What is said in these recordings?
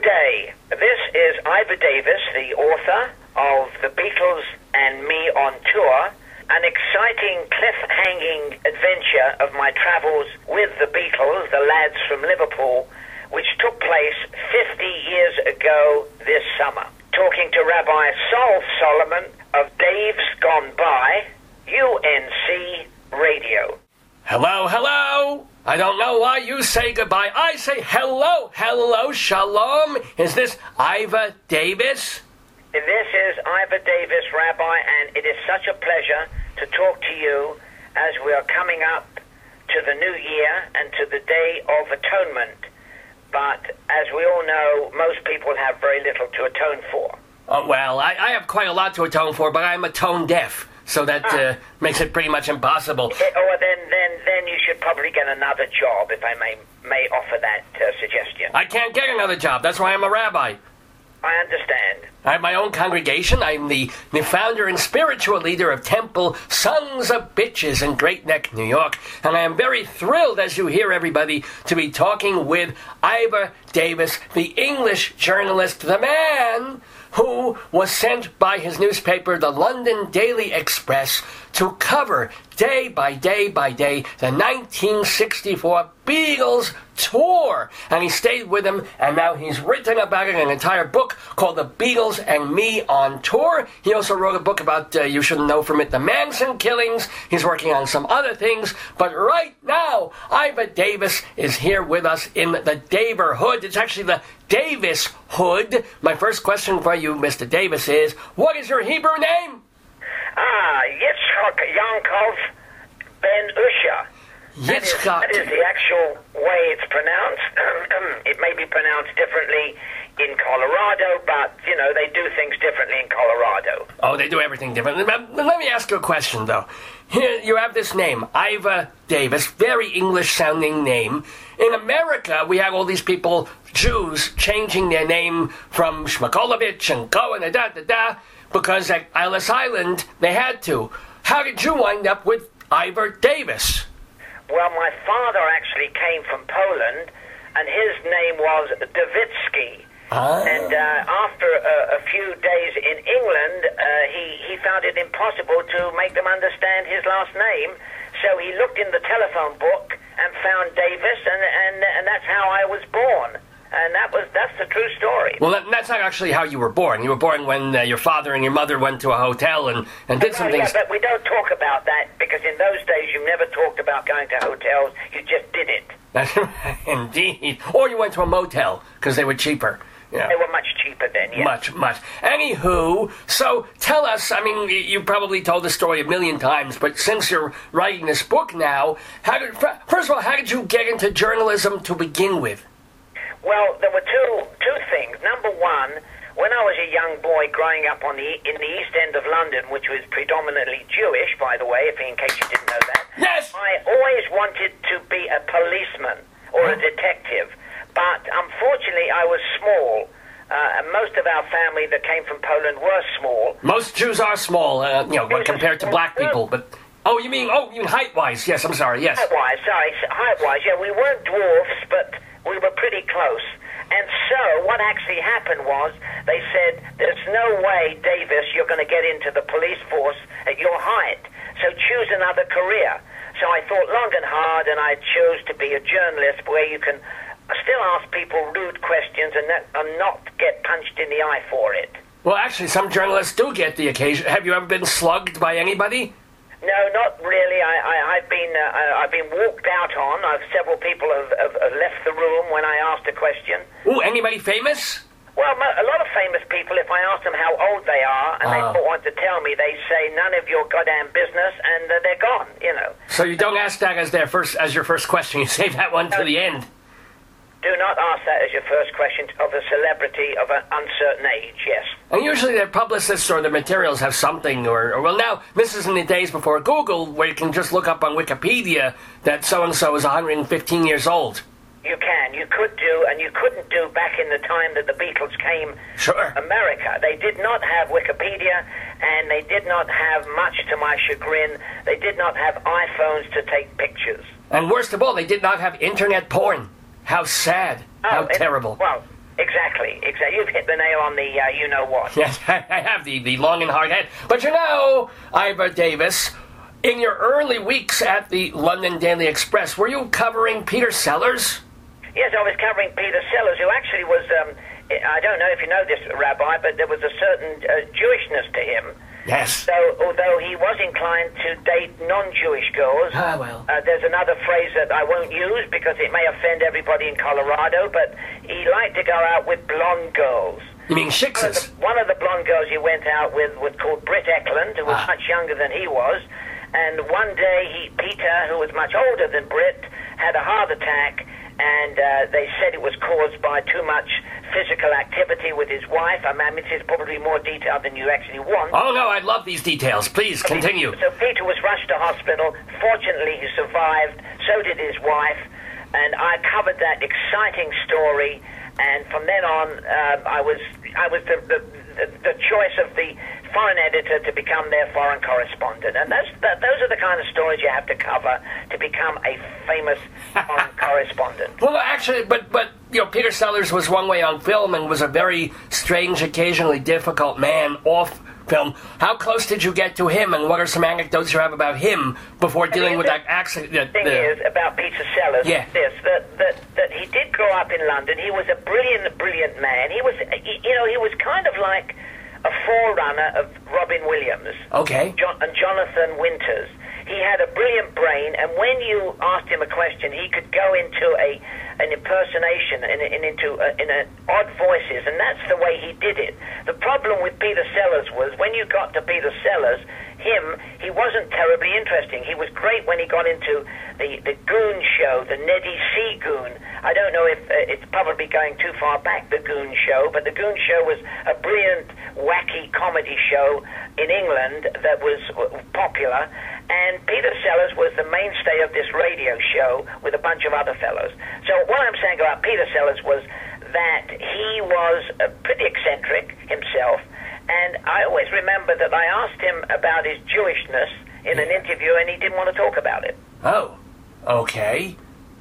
day. This is Ivor Davis, the author of The Beatles and Me on Tour, an exciting cliff-hanging adventure of my travels with the Beatles, the lads from Liverpool, which took place 50 years ago this summer. Talking to Rabbi Sol Solomon of Dave's Gone By, UNC Radio. Hello, hello. I don't know why you say goodbye. I say hello, hello, shalom. Is this Ivor Davis? This is Ivor Davis, Rabbi, and it is such a pleasure to talk to you as we are coming up to the new year and to the Day of Atonement. But as we all know, most people have very little to atone for. Oh, well, I have quite a lot to atone for, but I'm tone deaf, so that makes it pretty much impossible. Then you should probably get another job, if I may offer that suggestion. I can't get another job. That's why I'm a rabbi. I understand. I have my own congregation. I'm the founder and spiritual leader of Temple Sons of Bitches in Great Neck, New York. And I am very thrilled, as you hear, everybody, to be talking with Ivor Davis, the English journalist, the man who was sent by his newspaper, the London Daily Express, to cover day by day by day the 1964 Beatles tour. And he stayed with them, and now he's written about it in an entire book called The Beatles and Me on Tour. He also wrote a book about, you shouldn't know from it, the Manson killings. He's working on some other things. But right now, Ivor Davis is here with us in the Daverhood. It's actually the Davis Hood. My first question for you, Mr. Davis, is, what is your Hebrew name? Yitzchak Yankov Ben Usha. That is the actual way it's pronounced. It may be pronounced differently in Colorado, but, you know, they do things differently in Colorado. Oh, they do everything differently. Let me ask you a question, though. Here, you have this name, Ivor Davis, very English-sounding name. In America, we have all these people, Jews, changing their name from Shmokolovich and Cohen and da-da-da, because at Ellis Island, they had to. How did you wind up with Ivor Davis? Well, my father actually came from Poland, and his name was Davitsky. And after a few days in England, he found it impossible to make them understand his last name. So he looked in the telephone book and found Davis, and that's how I was born. And that's the true story. Well, that's not actually how you were born. You were born when your father and your mother went to a hotel and did some things. Yeah, but we don't talk about that, because in those days you never talked about going to hotels. You just did it. Indeed. Or you went to a motel, because they were cheaper. Yeah. They were much cheaper then, yes. Much. Anywho, so tell us, I mean, you probably told the story a million times, but since you're writing this book now, first of all, how did you get into journalism to begin with? Well, there were two things. Number one, when I was a young boy growing up in the East End of London, which was predominantly Jewish, by the way, in case you didn't know that, yes, I always wanted to be a policeman or a detective. But unfortunately, I was small. Most of our family that came from Poland were small. Most Jews are small, compared to black people. But you mean height-wise? Yes, I'm sorry. Yes. Height-wise. Yeah, we weren't dwarfs, but we were pretty close. And so what actually happened was they said, there's no way, Davis, you're going to get into the police force at your height. So choose another career. So I thought long and hard, and I chose to be a journalist where you can still ask people rude questions and not get punched in the eye for it. Well, actually, some journalists do get the occasion. Have you ever been slugged by anybody? No, not really. I've been walked out on. Several people have left the room when I asked a question. Ooh, anybody famous? Well, a lot of famous people, if I ask them how old they are, and they don't want to tell me, they say, none of your goddamn business, and they're gone, you know. So you don't ask that as your first question. You save that one to the end. Do not ask that as your first question of a celebrity of an uncertain age, yes. And usually their publicists or the materials have something, or well, now, this is in the days before Google, where you can just look up on Wikipedia that so-and-so is 115 years old. You can. You could do, and you couldn't do back in the time that the Beatles came to America. They did not have Wikipedia, and they did not have, much to my chagrin, they did not have iPhones to take pictures. And worst of all, they did not have internet porn. How sad. How terrible. Well, Exactly. You've hit the nail on the you-know-what. Yes, I have the long and hard head. But you know, Ivor Davis, in your early weeks at the London Daily Express, were you covering Peter Sellers? Yes, I was covering Peter Sellers, who actually was, I don't know if you know this, Rabbi, but there was a certain Jewishness to him. Yes. So, although he was inclined to date non-Jewish girls, there's another phrase that I won't use because it may offend everybody in Colorado, but he liked to go out with blonde girls. You mean shixes? One of the blonde girls he went out with was called Britt Eklund, who was much younger than he was, and one day Peter, who was much older than Britt, had a heart attack, and they said it was caused by too much physical activity with his wife. I mean, this is probably more detailed than you actually want. Oh, no, I love these details. Please, continue. So Peter was rushed to hospital. Fortunately, he survived. So did his wife. And I covered that exciting story. And from then on, I was the choice of the foreign editor to become their foreign correspondent. And those are the kind of stories you have to cover to become a famous foreign correspondent. Well, actually, but you know, Peter Sellers was one way on film and was a very strange, occasionally difficult man off film. How close did you get to him, and what are some anecdotes you have about him before dealing with that accident? The thing is about Peter Sellers, that he did grow up in London. He was a brilliant man. He was, he was kind of like a forerunner of Robin Williams. Okay. And Jonathan Winters. He had a brilliant brain, and when you asked him a question, he could go into an impersonation and into odd voices, and that's the way he did it. The problem with Peter Sellers was when you got to Peter Sellers, he wasn't terribly interesting. He was great when he got into the Goon show, the Neddy C. Goon. I don't know if it's probably going too far back, the Goon show, but the Goon show was a brilliant, wacky comedy show in England that was popular. And Peter Sellers was the mainstay of this radio show with a bunch of other fellows. So what I'm saying about Peter Sellers was that he was pretty eccentric himself, and I always remember that I asked him about his Jewishness in an interview, and he didn't want to talk about it. Oh, okay.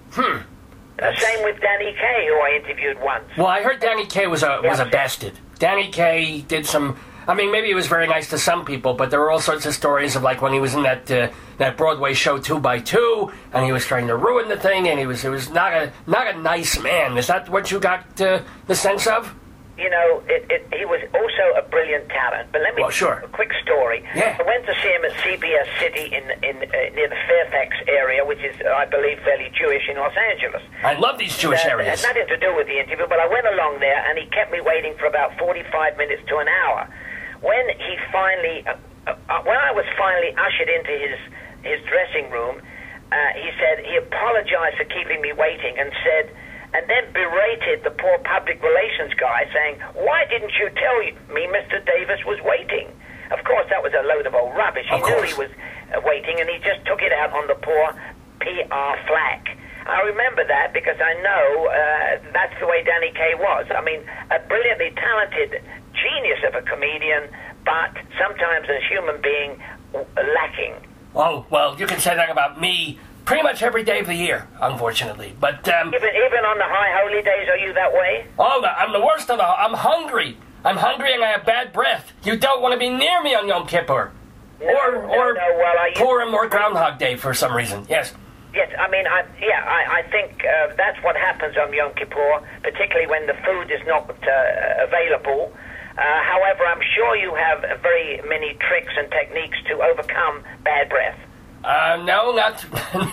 The same with Danny Kaye, who I interviewed once. Well, I heard Danny Kaye was a bastard. Danny Kaye did some... I mean, maybe he was very nice to some people, but there were all sorts of stories of, like, when he was in that Broadway show 2x2, and he was trying to ruin the thing, and he was not a nice man. Is that what you got the sense of? You know, he was also a brilliant talent. But let me tell you a quick story. Yeah. I went to see him at CBS City near the Fairfax area, which is, I believe, fairly Jewish in Los Angeles. I love these Jewish areas. It had nothing to do with the interview, but I went along there, and he kept me waiting for about 45 minutes to an hour. When he finally, when I was finally ushered into his dressing room, he said he apologized for keeping me waiting and said, and then berated the poor public relations guy, saying, "Why didn't you tell me Mr. Davis was waiting?" Of course, that was a load of old rubbish. He knew he was waiting, and he just took it out on the poor PR flack. I remember that because I know that's the way Danny Kaye was. I mean, a brilliantly talented genius of a comedian, but sometimes as a human being, lacking. Oh, well, you can say that about me pretty much every day of the year, unfortunately. But even on the high holy days, are you that way? Oh, I'm the worst of the... I'm hungry. I'm hungry and I have bad breath. You don't want to be near me on Yom Kippur. Or Purim or Groundhog Day for some reason. Yes. Yes, I mean, I think that's what happens on Yom Kippur, particularly when the food is not available. However, I'm sure you have very many tricks and techniques to overcome bad breath. No, not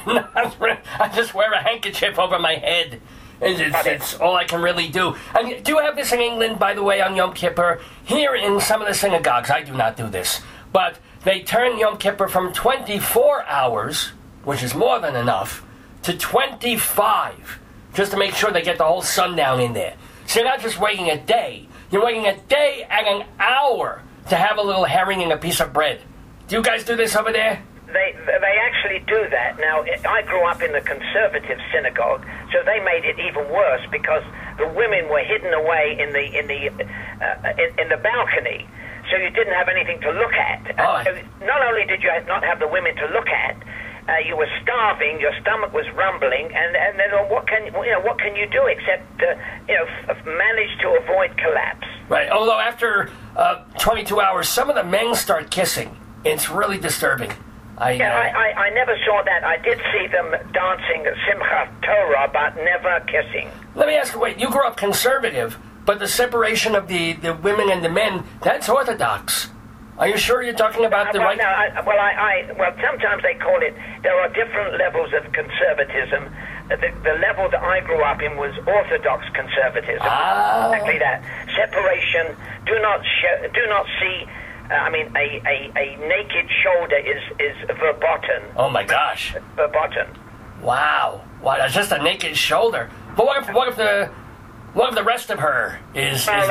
I just wear a handkerchief over my head. It's all I can really do. And do you have this in England, by the way, on Yom Kippur? Here in some of the synagogues, I do not do this, but they turn Yom Kippur from 24 hours, which is more than enough, to 25, just to make sure they get the whole sundown in there. So you're not just waiting a day. You're waiting a day and an hour to have a little herring and a piece of bread. Do you guys do this over there? They actually do that. Now, I grew up in the conservative synagogue, so they made it even worse because the women were hidden away in the balcony, so you didn't have anything to look at. Oh. So not only did you not have the women to look at, you were starving, your stomach was rumbling, and then what can you do except manage to avoid collapse? Right. Although after 22 hours, some of the men start kissing. It's really disturbing. I never saw that. I did see them dancing Simchat Torah, but never kissing. Let me ask you, wait, you grew up conservative, but the separation of the women and the men, that's Orthodox. Are you sure you're talking about the right? No, well, sometimes they call it, there are different levels of conservatism. The level that I grew up in was Orthodox conservatism. Exactly that. Separation, do not see, a naked shoulder is verboten. Oh my gosh. Verboten. Wow. That's just a naked shoulder. But what if the rest of her is? Well,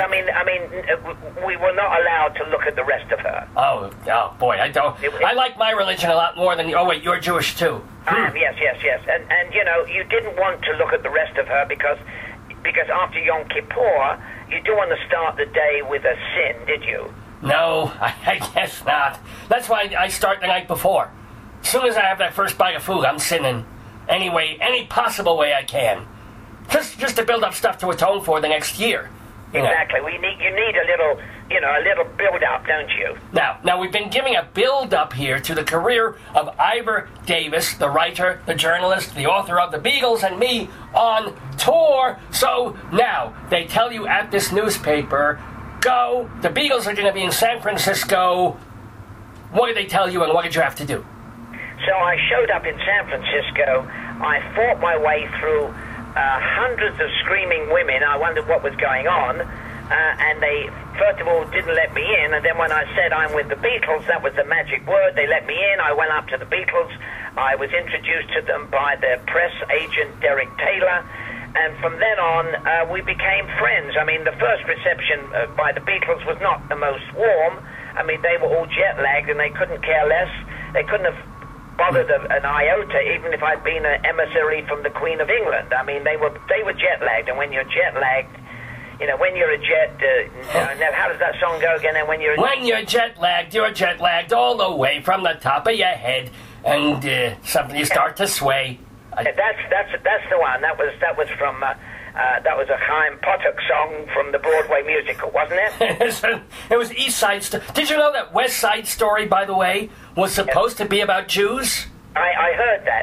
we were not allowed to look at the rest of her. Oh boy, I don't. I like my religion a lot more than you. Oh wait, you're Jewish too. Yes, and you didn't want to look at the rest of her because after Yom Kippur, you do want to start the day with a sin, did you? No, I guess not. That's why I start the night before. As soon as I have that first bite of food, I'm sinning any possible way I can. Just to build up stuff to atone for the next year. Exactly. You need a little build up, don't you? Now we've been giving a build up here to the career of Ivor Davis, the writer, the journalist, the author of The Beagles and Me on tour. So now they tell you at this newspaper, go. The Beagles are going to be in San Francisco. What did they tell you, and what did you have to do? So I showed up in San Francisco. I fought my way through hundreds of screaming women. I wondered what was going on, and they first of all didn't let me in, and then when I said I'm with the Beatles, that was the magic word. They let me in. I went up to the Beatles. I was introduced to them by their press agent Derek Taylor, and from then on we became friends. The first reception by the Beatles was not the most warm. They were all jet lagged and they couldn't care less. They couldn't have bothered an iota, even if I'd been an emissary from the Queen of England. They were jet lagged, and when you're jet lagged, when you're a jet, how does that song go again? And when you're jet lagged, you're jet lagged all the way from the top of your head, and something you start to sway. That's the one. That was from. That was a Chaim Potok song from the Broadway musical, wasn't it? It was East Side Story. Did you know that West Side Story, by the way, was supposed to be about Jews? I heard that,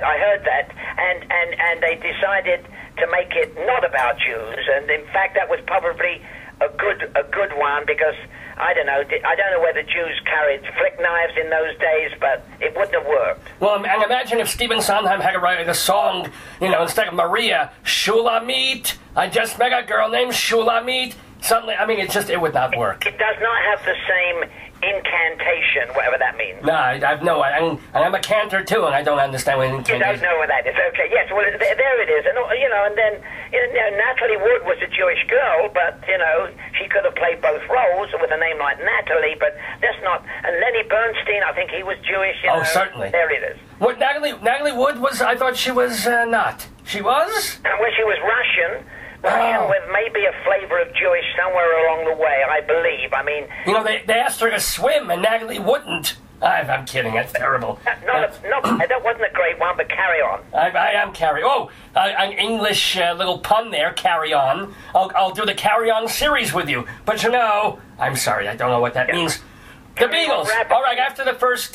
and they decided to make it not about Jews, and in fact that was probably a good one, because I don't know whether Jews carried flick knives in those days, but it wouldn't have worked. Well, and imagine if Stephen Sondheim had to write a song, instead of Maria, Shulamit, I just met a girl named Shulamit. Suddenly, it would not work. It does not have the same incantation, whatever that means. No, I've no idea. I'm a cantor too, and I don't understand what incantation is. You don't know what that is. Okay, yes, well, there it is. And, and then, Natalie Wood was a Jewish girl, but, she could have played both roles with a name like Natalie, but that's not. And Lenny Bernstein, I think he was Jewish. Oh, certainly. There it is. What, Natalie Wood was, I thought she was not. She was? Well, she was Russian with maybe a flavor of Jewish somewhere along the way, I believe. They asked her to swim, and Natalie wouldn't. I'm kidding. That's terrible. That wasn't a great one, but carry on. I am carry. Oh, an English little pun there. Carry on. I'll do the Carry On series with you. But I'm sorry. I don't know what that means. The Beagles. All right. After the first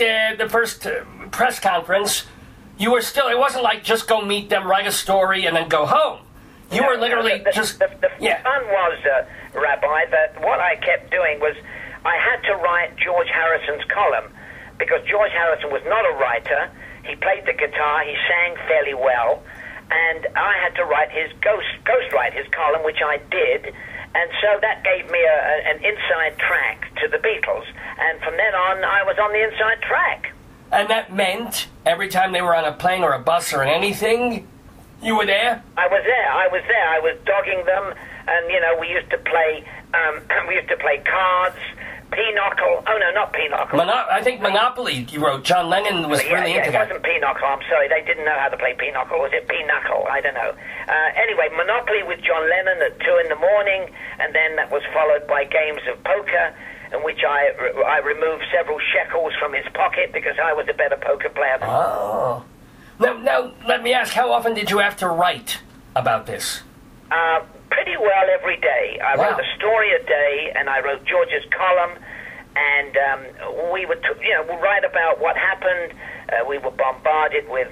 press conference, you were still. It wasn't like just go meet them, write a story, and then go home. You were literally the fun was, Rabbi, that what I kept doing was I had to write George Harrison's column, because George Harrison was not a writer. He played the guitar, he sang fairly well, and I had to write his ghostwrite his column, which I did, and so that gave me an inside track to the Beatles, and from then on I was on the inside track. And that meant every time they were on a plane or a bus or anything, you were there? I was there. I was dogging them, and we used to play. We used to play cards, Pinochle. Oh no, not Pinochle. I think Monopoly. You wrote. John Lennon was really into that. It wasn't Pinochle. I'm sorry, they didn't know how to play Pinochle. Was it Pinochle? I don't know. Anyway, Monopoly with John Lennon at 2 a.m, and then that was followed by games of poker, in which I removed several shekels from his pocket because I was a better poker player than him. Oh. Now, let me ask, how often did you have to write about this? Pretty well every day. I wrote a story a day, and I wrote George's column, and we would, write about what happened. We were bombarded with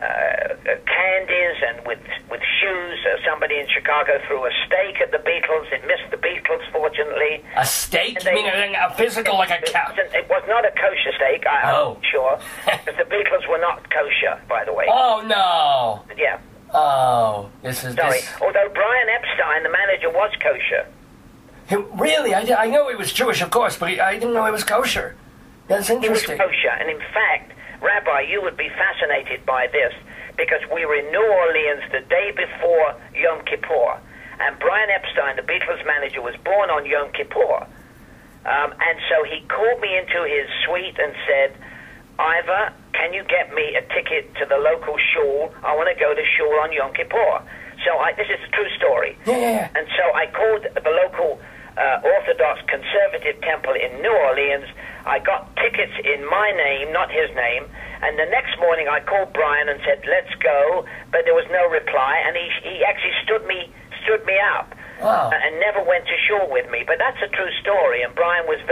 candies and with shoes. Somebody in Chicago threw a steak at the Beatles. It missed the Beatles, fortunately. A steak? You mean a physical, like a cow? It was not a kosher steak, I'm sure. Because the Beatles were not kosher, by the way. Oh, no. Yeah. Oh, this is... Sorry. Although Brian Epstein, the manager, was kosher. Really? I know he was Jewish, of course, but I didn't know he was kosher. That's interesting. He was kosher, and in fact, Rabbi, you would be fascinated by this, because we were in New Orleans the day before Yom Kippur, and Brian Epstein, the Beatles manager, was born on Yom Kippur. And so he called me into his suite and said, Ivor, can you get me a ticket to the local shul? I want to go to shul on Yom Kippur. So this is a true story. Yeah. And so I called the local Orthodox conservative temple in New Orleans. I got tickets in my name, not his name, and the next morning I called Brian and said, let's go, but there was no reply, and he actually stood me up. Wow. And never went to shul with me. But that's a true story, and Brian was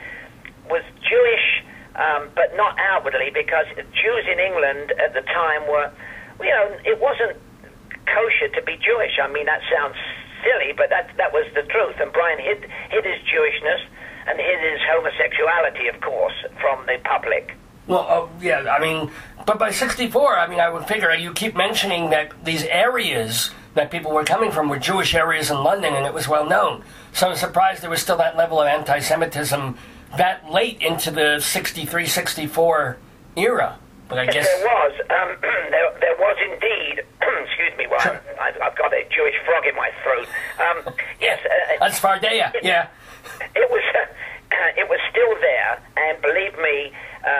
Jewish, but not outwardly, because Jews in England at the time were, it wasn't kosher to be Jewish. I mean, that sounds silly, but that was the truth. And Brian hid his Jewishness and hid his homosexuality, of course, from the public. Well, yeah, I mean, but by 64, I would figure, you keep mentioning that these areas that people were coming from were Jewish areas in London, and it was well known. So I'm surprised there was still that level of anti-Semitism that late into the 63, 64 era. But I guess... There was. There was indeed. Excuse me, Ryan. Sure. I've got a Jewish frog in my throat. Yes. That's Svardeya, yeah. It was still there, and believe me,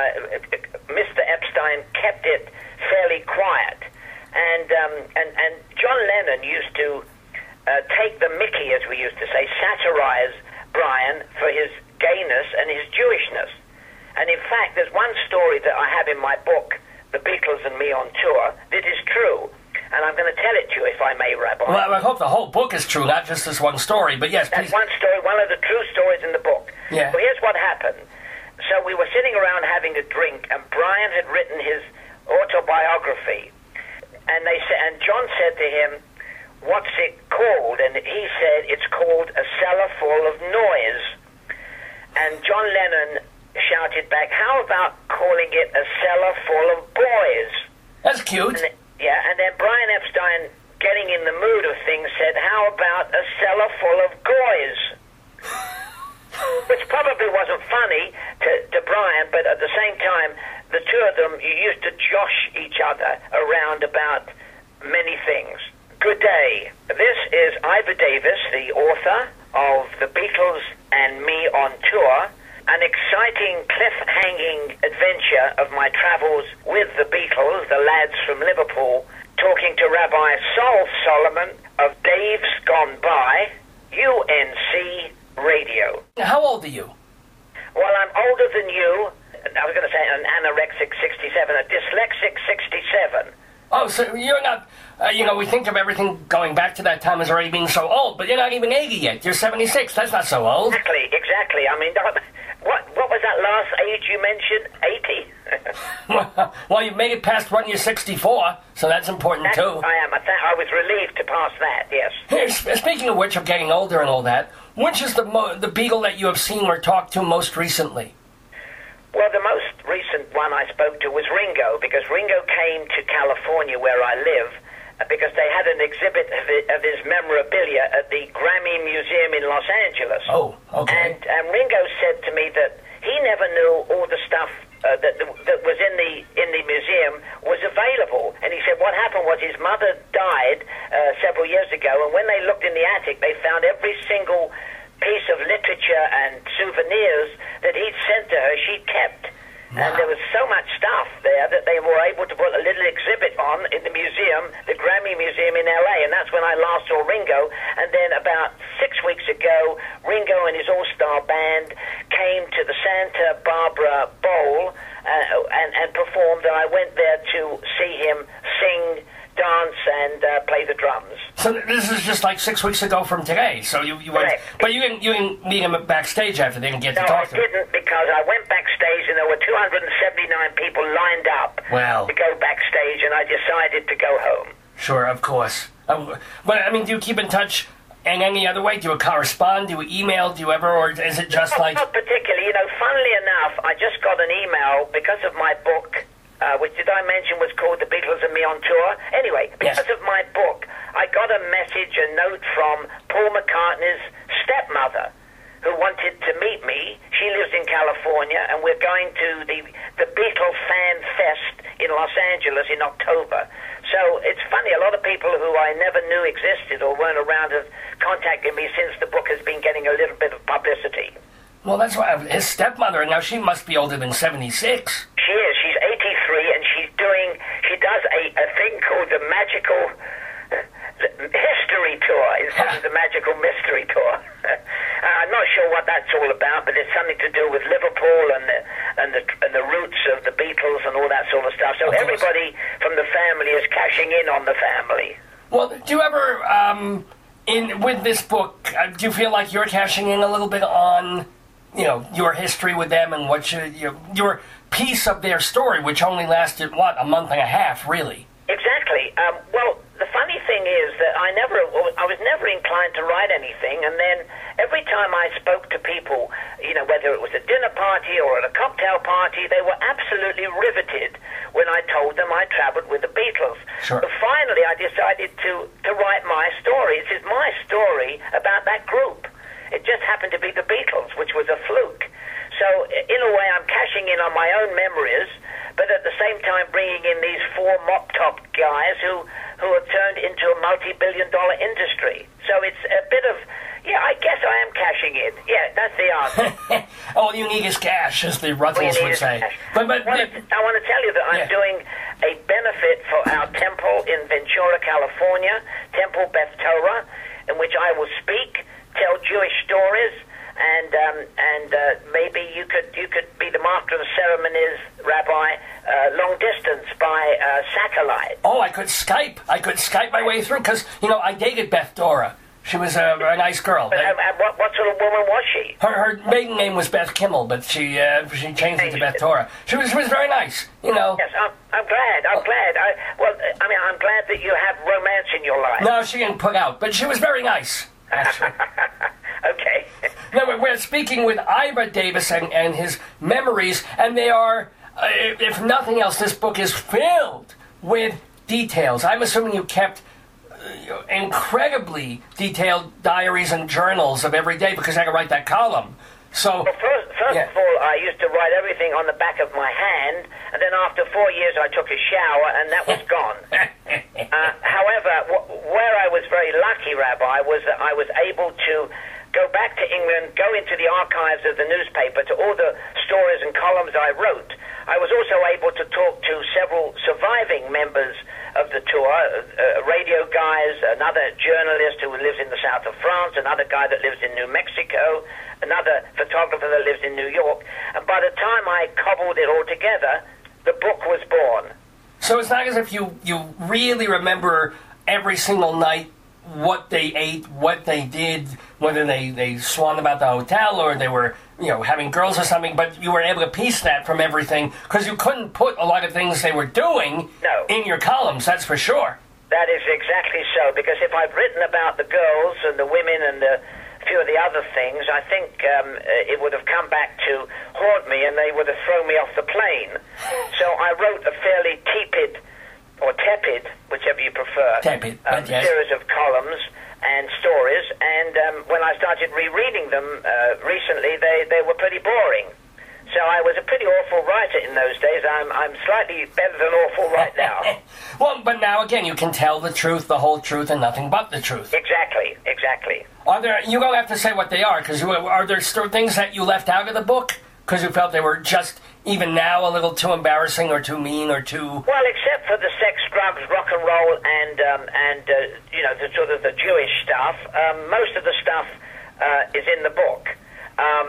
Mr. Epstein kept it fairly quiet. And John Lennon used to take the mickey, as we used to say, satirize Brian for his gayness and his Jewishness. And in fact, there's one story that I have in my book, The Beatles and Me on Tour, that is true. And I'm going to tell it to you, if I may, Rabbi. Well, I hope the whole book is true, not just this one story, but yes, please. That's one story, one of the true stories in the book. Yeah. Well, here's what happened. So we were sitting around having a drink, and Brian had written his autobiography. And John said to him, what's it called? And he said, it's called A Cellar Full of Noise. And John Lennon shouted back, how about calling it A Cellar Full of Boys? That's cute. And then Brian Epstein, getting in the mood of things, said, how about A Cellar Full of Goys? Which probably wasn't funny to Brian, but at the same time, the two of them used to josh each other around about many things. Good day. This is Ivor Davis, the author of The Beatles and Me on Tour, an exciting cliff-hanging adventure of my travels with the Beatles, the lads from Liverpool, talking to Rabbi Sol Solomon of Dave's Gone By, UNC Radio. How old are you? Well, I'm older than you. I was going to say an anorexic 67, a dyslexic 67. Oh, so you're not, we think of everything going back to that time as already being so old, but you're not even 80 yet. You're 76. That's not so old. Exactly. I mean, what was that last age you mentioned? 80? Well, you've made it past when you're 64, so that's important too. I am. I was relieved to pass that, yes. Here, speaking of which, of getting older and all that, which is the Beatle that you have seen or talked to most recently? Well, the most recent one I spoke to was Ringo, because Ringo came to California, where I live, because they had an exhibit of his memorabilia at the Grammy Museum in Los Angeles. Oh, okay. And Ringo said to me that he never knew all the stuff that was in the museum was available. And he said what happened was his mother died several years ago, and when they looked in the attic, they found every single piece of literature and souvenirs that he'd sent to her, she'd kept. Wow. And there was so much stuff there that they were able to put a little exhibit on in the museum, the Grammy Museum in L.A., and that's when I last saw Ringo. And then about 6 weeks ago, Ringo and his all-star band came to the Santa Barbara Bowl and performed, and I went there to see him sing, dance, and play the drums. So this is just like 6 weeks ago from today. So you went, but you didn't meet him backstage after. They didn't get to talk to him. No, I didn't, because I went backstage and there were 279 people lined up to go backstage, and I decided to go home. Sure, of course. But I mean, do you keep in touch in any other way? Do you correspond? Do you email? Do you ever, or is it just like? Not particularly. You know, funnily enough, I just got an email because of my book, which did I mention was called The Beatles and Me on Tour? Anyway, because of my book, I got a message, a note from Paul McCartney's stepmother, who wanted to meet me. She lives in California, and we're going to the Beatles Fan Fest in Los Angeles in October. So it's funny, a lot of people who I never knew existed or weren't around have contacted me since the book has been getting a little bit of publicity. Well, that's why his stepmother, now she must be older than 76. She is. She's 83, and she does a thing called the Magical History Tour instead of the Magical Mystery Tour. I'm not sure what that's all about, but it's something to do with Liverpool and the roots of the Beatles and all that sort of stuff. So everybody from the family is cashing in on the family. Well, do you ever, with this book, do you feel like you're cashing in a little bit on, your history with them and what your piece of their story, which only lasted, a month and a half, really? Exactly. Well, the funny thing is that I was never inclined to write anything, and then every time I spoke to people, whether it was a dinner party or at a cocktail party, they were absolutely riveted when I told them I traveled with the Beatles. Sure. So finally, I decided to write my story. This is my story about that group. It just happened to be the Beatles, which was a fluke. So in a way, I'm cashing in on my own memories, but at the same time bringing in these four mop-top guys who have turned into a multi-billion-dollar industry. So it's a bit of, I guess I am cashing in. Yeah, that's the answer. All you need is cash, as the Ruttles would say. But I want to tell you that I'm doing a benefit for our temple in Ventura, California, Temple Beth Torah, in which I will speak, tell Jewish stories, and maybe you could be the master of the ceremonies, Rabbi, long distance by satellite. Oh, I could Skype my way through, because I dated Beth Dora. She was a nice girl. What sort of woman was she? Her maiden name was Beth Kimmel, but she changed it to Beth Dora. She was very nice. Yes, I'm glad. I'm glad. I'm glad that you have romance in your life. No, she didn't put out, but she was very nice. Actually. Okay. No, we're speaking with Ivor Davis and his memories, and they are, if nothing else, this book is filled with details. I'm assuming you kept incredibly detailed diaries and journals of every day, because I could write that column. So, well, first of all, I used to write everything on the back of my hand, and then after 4 years I took a shower, and that was gone. However, where I was very lucky, Rabbi, was that I was able to go back to England, go into the archives of the newspaper, to all the stories and columns I wrote. I was also able to talk to several surviving members of the tour, radio guys, another journalist who lives in the south of France, another guy that lives in New Mexico, another photographer that lives in New York. And by the time I cobbled it all together, the book was born. So it's not as if you really remember every single night what they ate, what they did, whether they swan about the hotel or they were, having girls or something, but you were able to piece that from everything, because you couldn't put a lot of things they were doing in your columns, that's for sure. That is exactly so, because if I'd written about the girls and the women and a few of the other things, I think it would have come back to haunt me and they would have thrown me off the plane. So I wrote a fairly tepid, whichever you prefer, series of columns and stories, and when I started rereading them recently, they were pretty boring. So I was a pretty awful writer in those days. I'm slightly better than awful right now. Well, but now again, you can tell the truth, the whole truth, and nothing but the truth. Exactly. You don't have to say what they are, because are there still things that you left out of the book because you felt they were just, even now, a little too embarrassing or too mean or too... Well, except for the sex, drugs, rock and roll, and the sort of the Jewish stuff, most of the stuff is in the book.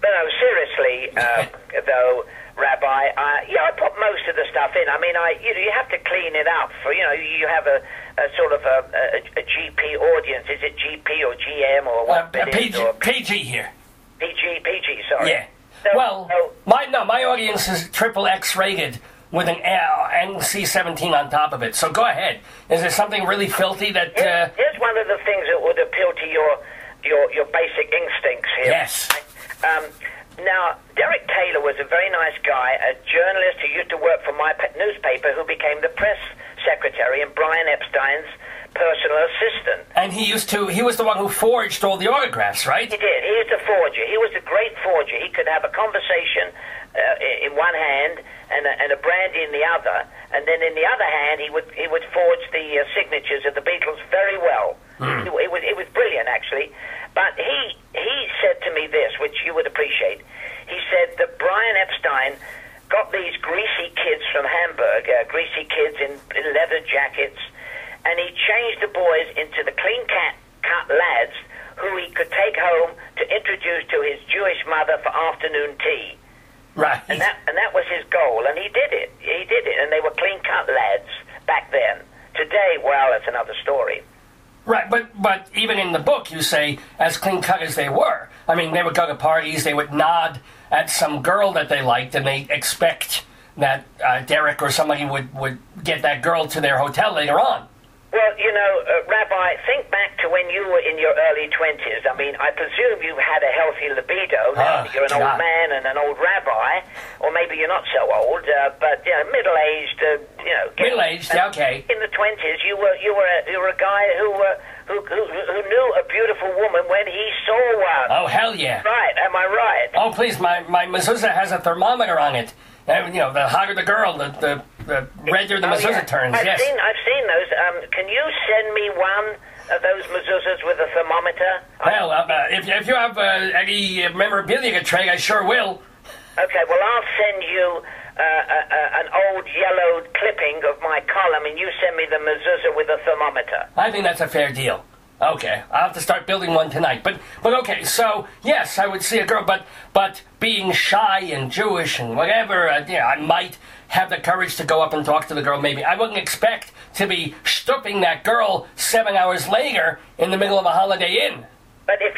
But no, seriously, though, Rabbi, I put most of the stuff in. I mean, you have to clean it up. You have a sort of a GP audience. Is it GP or GM or what? PG here. PG, sorry. Yeah. My audience is triple X rated with an NC-17 on top of it. So go ahead. Is there something really filthy that? Here's one of the things that would appeal to your basic instincts here. Yes. Now, Derek Taylor was a very nice guy, a journalist who used to work for my newspaper, who became the press secretary and Brian Epstein's personal assistant. And he was the one who forged all the autographs, right? He did. He was a forger. He was a great forger. He could have a conversation in one hand and a brandy in the other, and then in the other hand he would forge the signatures of the Beatles very well. It was brilliant, actually. But he said to me this, which you would appreciate. He said that Brian Epstein got these greasy kids from Hamburg, greasy kids in leather jackets, and he changed the boys into the clean-cut lads who he could take home to introduce to his Jewish mother for afternoon tea. Right. And that was his goal, and he did it. And they were clean-cut lads back then. Today, well, that's another story. Right, but even in the book, you say, as clean-cut as they were. I mean, they would go to parties, they would nod at some girl that they liked, and they expect that Derek or somebody would get that girl to their hotel later on. Well, Rabbi, think back to when you were in your early 20s. I mean, I presume you had a healthy libido. Now you're an old man and an old rabbi, or maybe you're not so old, but middle-aged. Middle-aged, okay. In the 20s, you were a guy who knew a beautiful woman when he saw one. Oh, hell yeah! Right? Am I right? Oh, please, my mezuzah has a thermometer on it. The hotter the girl, the redder the mezuzah turns. I've seen those. Can you send me one of those mezuzahs with a thermometer? Well, if you have any memorabilia to trade, I sure will. Okay, well, I'll send you an old yellowed clipping of my column, and you send me the mezuzah with a thermometer. I think that's a fair deal. Okay, I'll have to start building one tonight. But okay, so yes, I would see a girl, but being shy and Jewish and whatever, I might have the courage to go up and talk to the girl. Maybe I wouldn't expect to be stooping that girl 7 hours later in the middle of a Holiday Inn. But if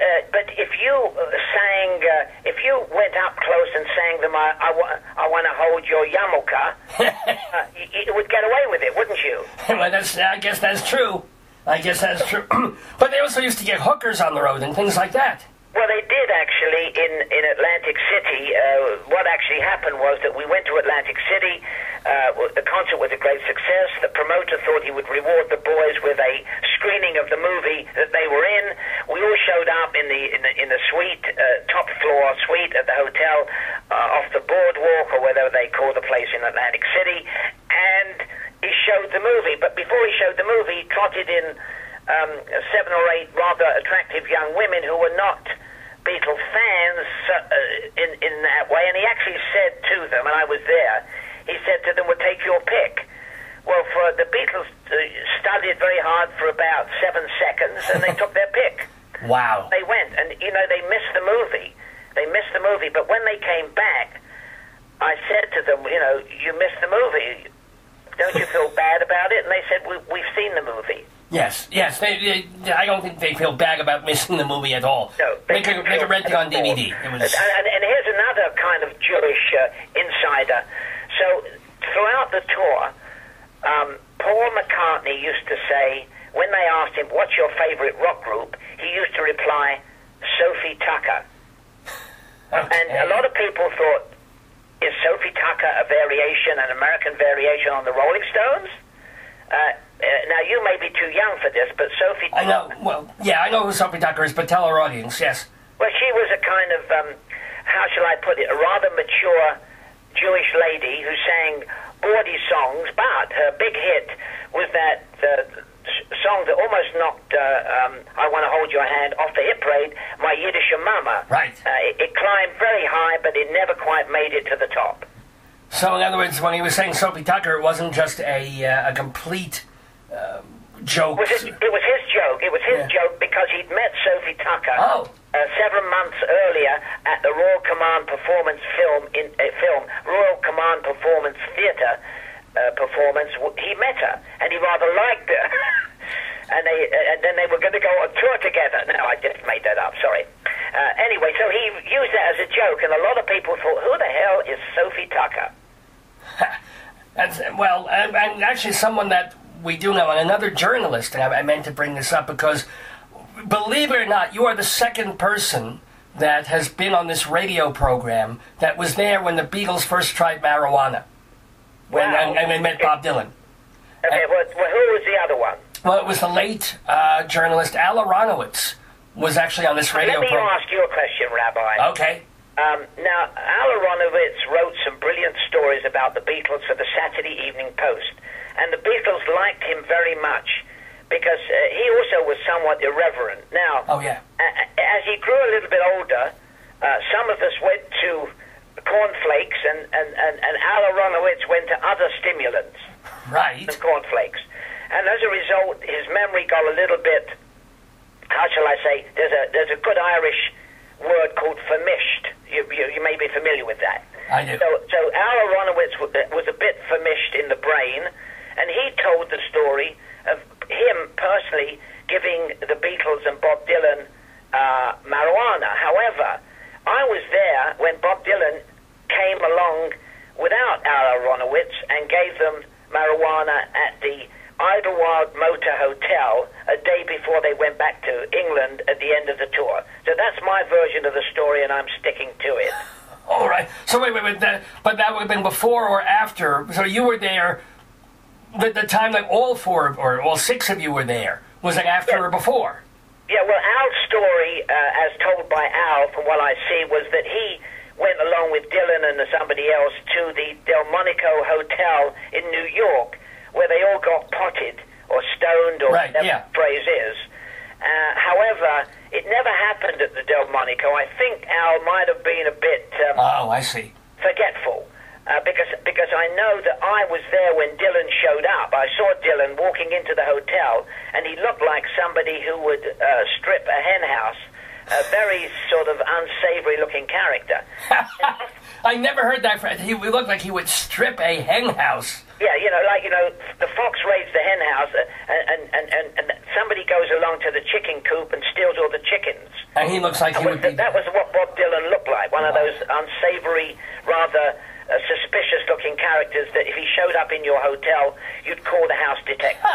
you went up close and sang them, I want to hold your yarmulke, you would get away with it, wouldn't you? Well, I guess that's true. But they also used to get hookers on the road and things like that. Well, they did, actually, in Atlantic City. What actually happened was that we went to Atlantic City. The concert was a great success. The promoter thought he would reward the boys with a screening of the movie that they were in. We all showed up in the suite, top floor suite at the hotel off the boardwalk, or whatever they call the place in Atlantic City, and he showed the movie. But before he showed the movie, he trotted in 7 or 8 rather attractive young women who were not Beatles fans in that way, and he actually said to them, and I was there, he said to them, well, take your pick. Well, for the Beatles studied very hard for about 7 seconds, and they took their pick. Wow. They went, and, they missed the movie. But when they came back, I said to them, you missed the movie. Don't you feel bad about it? And they said, we've seen the movie. Yes. I don't think they feel bad about missing the movie at all. No, they can rent it on DVD. And here's another kind of Jewish insider. So throughout the tour, Paul McCartney used to say, when they asked him, what's your favorite rock group, he used to reply, Sophie Tucker. Okay. And a lot of people thought, is Sophie Tucker an American variation on the Rolling Stones? Now, you may be too young for this, but Sophie Tucker... I know, I know who Sophie Tucker is, but tell our audience, yes. Well, she was a kind of, how shall I put it, a rather mature Jewish lady who sang bawdy songs, but her big hit was that song that almost knocked I Want to Hold Your Hand off the hit parade, My Yiddish Mama. Right. It climbed very high, but it never quite made it to the top. So, in other words, when he was saying Sophie Tucker, it wasn't just a complete joke. It was his joke. It was his joke because he'd met Sophie Tucker 7 months earlier at the Royal Command Performance Royal Command Performance Theatre performance. He met her, and he rather liked her. and then they were going to go on tour together. No, I just made that up, sorry. Anyway, so he used that as a joke, and a lot of people thought, who the hell is Sophie Tucker? And actually someone that we do know, and another journalist, and I meant to bring this up because, believe it or not, you are the second person that has been on this radio program that was there when the Beatles first tried marijuana. And they met Bob Dylan. Okay, well, who was the other one? Well, it was the late journalist Al Aronowitz was actually on this radio program. Let me ask you a question, Rabbi. Okay. Now, Al Aronowitz wrote some brilliant stories about the Beatles for the Saturday Evening Post, and the Beatles liked him very much because he also was somewhat irreverent. Now, as he grew a little bit older, some of us went to cornflakes, and Al Aronowitz went to other stimulants. Right. Than cornflakes. And as a result, his memory got a little bit, how shall I say, there's a good Irish word called famished. You may be familiar with that. I do. So Al Aronowitz was a bit famished in the brain, and he told the story of him personally giving the Beatles and Bob Dylan marijuana. However, I was there when Bob Dylan came along without Al Aronowitz and gave them marijuana at the Idlewild Motor Hotel a day before they went back to England at the end of the tour. So that's my version of the story, and I'm sticking to it. All right. So wait. But that would have been before or after. So you were there the time that all four or all six of you were there. Was it after or before? Yeah, well, Al's story, as told by Al, from what I see, was that he went along with Dylan and somebody else to the Delmonico Hotel in New York, where they all got potted or stoned or whatever the phrase is. However, it never happened at the Delmonico. I think Al might have been a bit I see. forgetful. Because I know that I was there when Dylan showed up. I saw Dylan walking into the hotel, and he looked like somebody who would strip a hen house. A very sort of unsavory-looking character. I never heard that. He looked like he would strip a hen house. Yeah, the fox raids the hen house, and somebody goes along to the chicken coop and steals all the chickens. And he looks like he would be... That was what Bob Dylan looked like, one of those unsavory, rather suspicious-looking characters that if he showed up in your hotel, you'd call the house detective.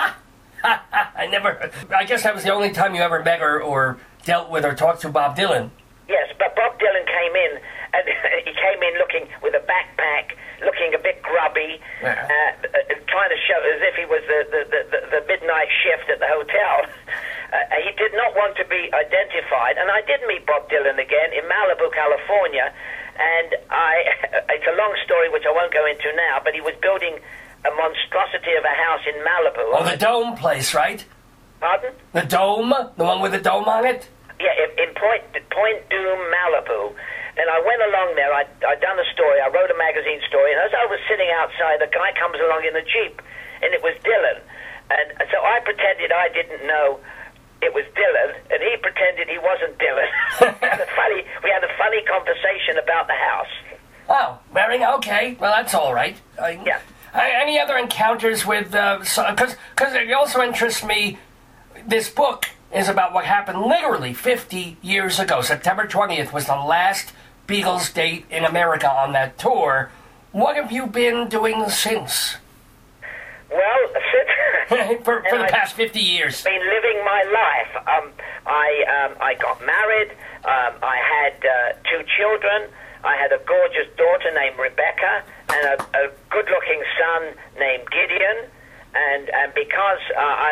I guess that was the only time you ever met or dealt with or talked to Bob Dylan. Yes, but Bob Dylan came in, and he came in looking with a backpack, looking a bit grubby, trying to show as if he was the midnight shift at the hotel. He did not want to be identified, and I did meet Bob Dylan again in Malibu, California, and it's a long story which I won't go into now, but he was building a monstrosity of a house in Malibu. Oh, the Dome place, right? Pardon? The Dome? The one with the dome on it? Yeah, in Point Dume, Malibu. And I went along there. I'd done a story. I wrote a magazine story. And as I was sitting outside, a guy comes along in a Jeep, and it was Dylan. And so I pretended I didn't know it was Dylan, and he pretended he wasn't Dylan. We had a funny conversation about the house. Oh, very okay. Well, that's all right. Yeah. Any other encounters with... Because it also interests me... This book is about what happened literally 50 years ago. September 20th was the last Beatles date in America on that tour. What have you been doing since? Well, for the past 50 years. I've been living my life. I got married. I had 2 children. I had a gorgeous daughter named Rebecca and a good-looking son named Gideon. And because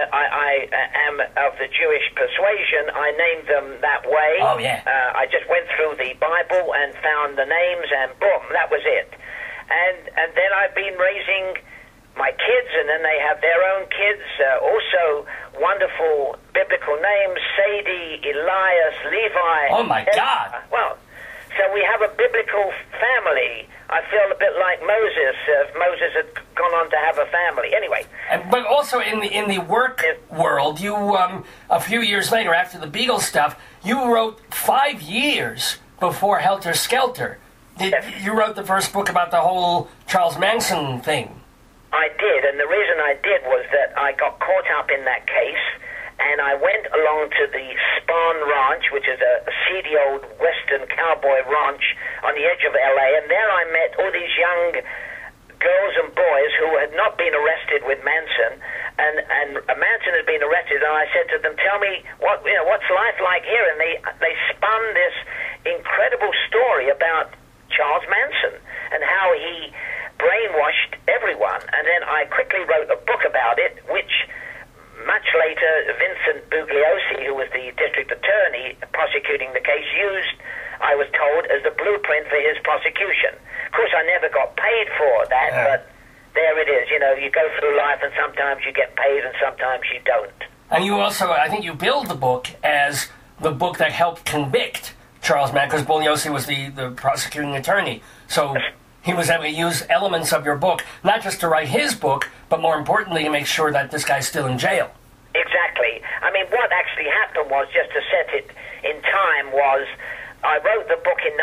I am of the Jewish persuasion, I named them that way. Oh, yeah. I just went through the Bible and found the names, and boom, that was it. And then I've been raising my kids, and then they have their own kids, also wonderful biblical names, Sadie, Elias, Levi. Oh, my God. Well, so we have a biblical family. I feel a bit like Moses, if Moses had gone on to have a family. Anyway. But also in the work world, you, a few years later, after the Beatles stuff, you wrote 5 years before Helter Skelter. You wrote the first book about the whole Charles Manson thing. I did, and the reason I did was that I got caught up in that case, and I went along to the Spahn Ranch, which is a seedy old western cowboy ranch on the edge of L.A., and there I met all these young girls and boys who had not been arrested with Manson, and Manson had been arrested, and I said to them, tell me, what's life like here? And they spun this incredible story about Charles Manson and how he brainwashed everyone. And then I quickly wrote a book about it, which much later Vincent Bugliosi, who was the district attorney prosecuting the case, used, I was told, as the blueprint for his prosecution. Of course, I never got paid for that, but there it is. You go through life and sometimes you get paid and sometimes you don't. And you also, I think you billed the book as the book that helped convict Charles Manson, because Bugliosi was the prosecuting attorney. So he was able to use elements of your book, not just to write his book, but more importantly to make sure that this guy's still in jail. Exactly. I mean, what actually happened was, just to set it in time, was I wrote the book in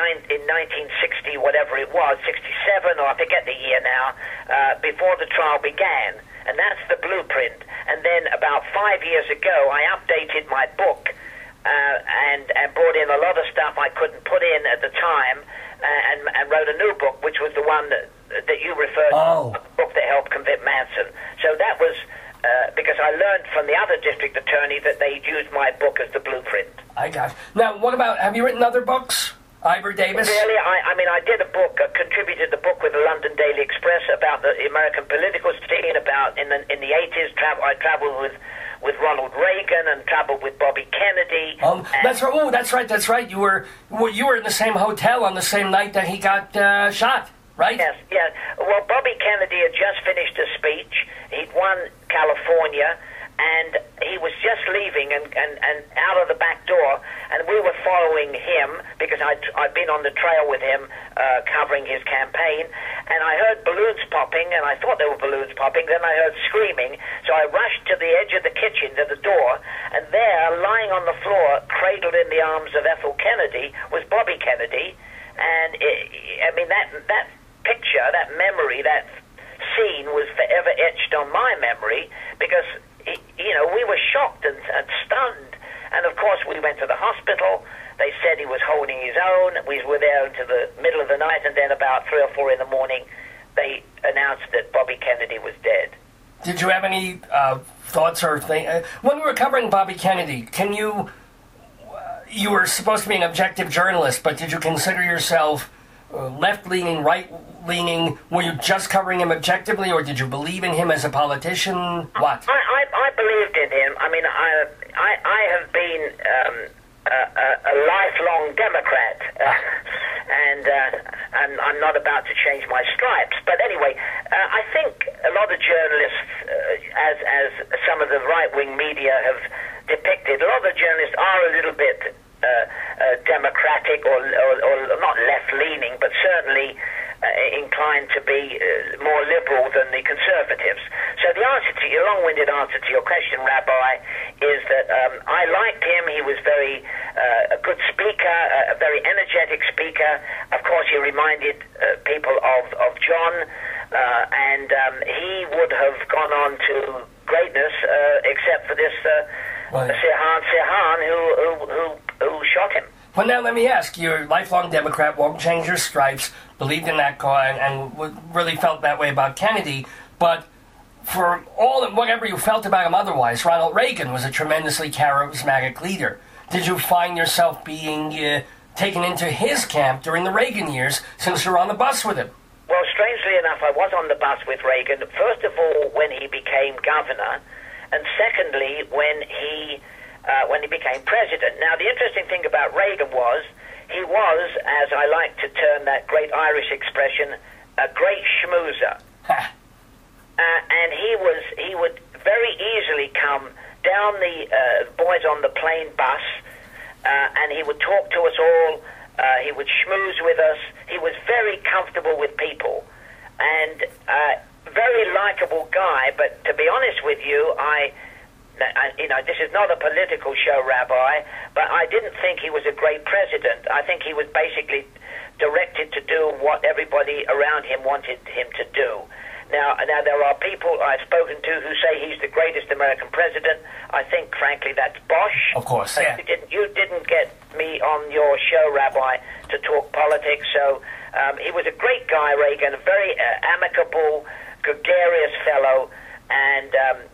1960, whatever it was, 67, or I forget the year now, before the trial began. And that's the blueprint. And then about 5 years ago, I updated my book and brought in a lot of stuff I couldn't put in at the time, and wrote a new book, which was the one that you referred to, the book that helped convict Manson. So that was because I learned from the other district attorney that they used my book as the blueprint. I got it. Now, what about, have you written other books? Ivor Davis? Really? I mean, I did a book, contributed the book with the London Daily Express about the American political scene, about in the 80s. I traveled with Ronald Reagan and traveled with Bobby Kennedy. That's right. Oh, that's right. You were in the same hotel on the same night that he got shot, right? Yes, yeah. Well, Bobby Kennedy had just finished a speech. He'd won California, and he was just leaving and out of the back door, and we were following him because I'd been on the trail with him covering his campaign, and I heard balloons popping, and I thought there were balloons popping. Then I heard screaming, so I rushed to the edge of the kitchen, to the door, and there, lying on the floor, cradled in the arms of Ethel Kennedy, was Bobby Kennedy. And that picture, that memory, that scene was forever etched on my memory, because we were shocked and stunned. And of course, we went to the hospital. They said he was holding his own. We were there until the middle of the night, and then about 3 or 4 in the morning, they announced that Bobby Kennedy was dead. Did you have any thoughts or when we were covering Bobby Kennedy, you were supposed to be an objective journalist, but did you consider yourself left-leaning, right-leaning? Were you just covering him objectively, or did you believe in him as a politician? What? I believed in him. I mean, I have been a lifelong Democrat, and I'm not about to change my stripes. But anyway, I think a lot of journalists, as some of the right-wing media have depicted, a lot of the journalists are a little bit democratic or not left-leaning, but certainly inclined to be more liberal than the conservatives. So the long-winded answer to your question, Rabbi, is that I liked him. He was a good speaker, a very energetic speaker. Of course, he reminded people of John, and he would have gone on to greatness except for this Sirhan who shot him. Well, now let me ask, you're a lifelong Democrat, won't change your stripes, believed in that cause, and really felt that way about Kennedy, but for whatever you felt about him otherwise, Ronald Reagan was a tremendously charismatic leader. Did you find yourself being taken into his camp during the Reagan years, since you were on the bus with him? Well, strangely enough, I was on the bus with Reagan, first of all when he became governor, and secondly when he became president. Now, the interesting thing about Reagan was, he was, as I like to term that great Irish expression, a great schmoozer. And he would very easily come down the Boys on the Plane bus, and he would talk to us all. He would schmooze with us. He was very comfortable with people, and very likable guy. But to be honest with you, I This is not a political show, Rabbi, but I didn't think he was a great president. I think he was basically directed to do what everybody around him wanted him to do. Now there are people I've spoken to who say he's the greatest American president. I think, frankly, that's bosh. Of course, yeah. You didn't get me on your show, Rabbi, to talk politics. So he was a great guy, Reagan, a very amicable, gregarious fellow. And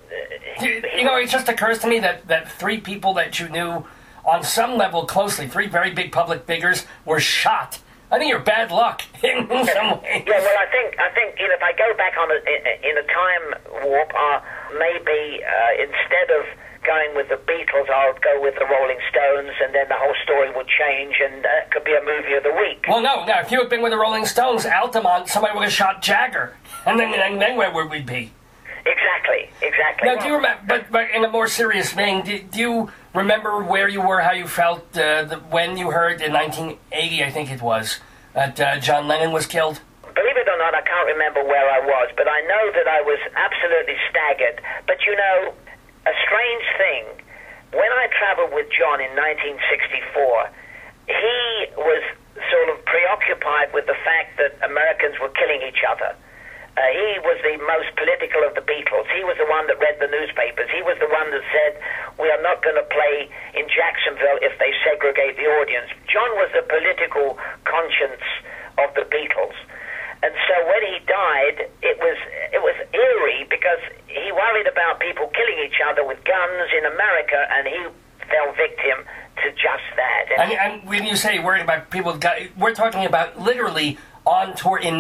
it just occurs to me that three people that you knew on some level closely, three very big public figures, were shot. I think you're bad luck in some ways. Yeah, well, I think if I go back in a time warp, maybe instead of going with the Beatles, I'll go with the Rolling Stones, and then the whole story would change, and it could be a movie of the week. Well, no, if you had been with the Rolling Stones, Altamont, somebody would have shot Jagger, and then where would we be? Exactly. Now, do you remember? But in a more serious vein, do you remember where you were, how you felt when you heard in 1980, I think it was, that John Lennon was killed? Believe it or not, I can't remember where I was, but I know that I was absolutely staggered. But a strange thing, when I traveled with John in 1964, he was sort of preoccupied with the fact that Americans were killing each other. He was the most political of the Beatles. He was the one that read the newspapers. He was the one that said, we are not going to play in Jacksonville if they segregate the audience. John was the political conscience of the Beatles. And so when he died, it was eerie because he worried about people killing each other with guns in America, and he fell victim to just that. And when you say worried about people, we're talking about literally on tour in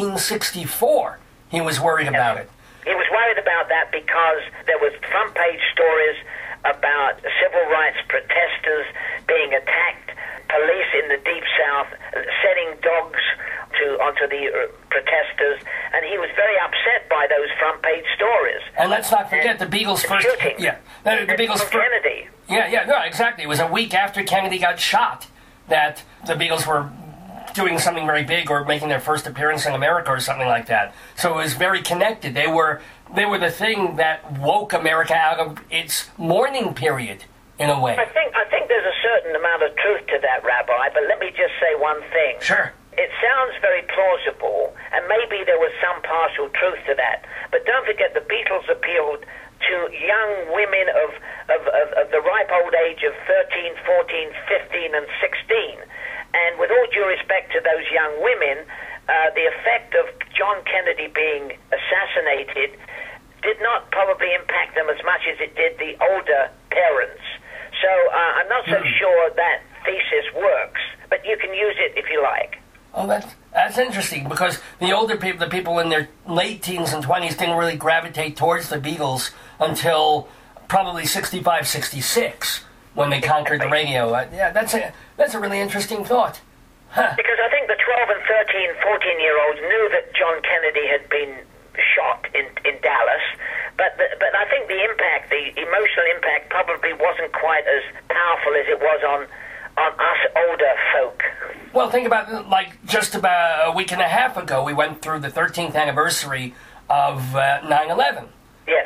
1964. He was worried about it. He was worried about that because there was front-page stories about civil rights protesters being attacked, police in the Deep South setting dogs onto the protesters, and he was very upset by those front-page stories. And let's not forget the Beatles' first... Shooting. Yeah, the Beatles' Kennedy. No, exactly. It was a week after Kennedy got shot that the Beatles were doing something very big or making their first appearance in America or something like that. So it was very connected. They were the thing that woke America out of its mourning period, in a way. I think there's a certain amount of truth to that, Rabbi, but let me just say one thing. Sure. It sounds very plausible, and maybe there was some partial truth to that. But don't forget, the Beatles appealed to young women of the ripe old age of 13, 14, 15, and 16. And with all due respect to those young women, the effect of John Kennedy being assassinated did not probably impact them as much as it did the older parents. So I'm not so sure that thesis works, but you can use it if you like. Oh, that's interesting, because the older people, the people in their late teens and 20s, didn't really gravitate towards the Beatles until probably 65, 66. When they conquered the radio. That's a really interesting thought. Huh. Because I think the 12 and 13, 14-year-olds knew that John Kennedy had been shot in Dallas, but I think the impact, the emotional impact, probably wasn't quite as powerful as it was on us older folk. Well, think about just about a week and a half ago, we went through the 13th anniversary of 9/11. Yes.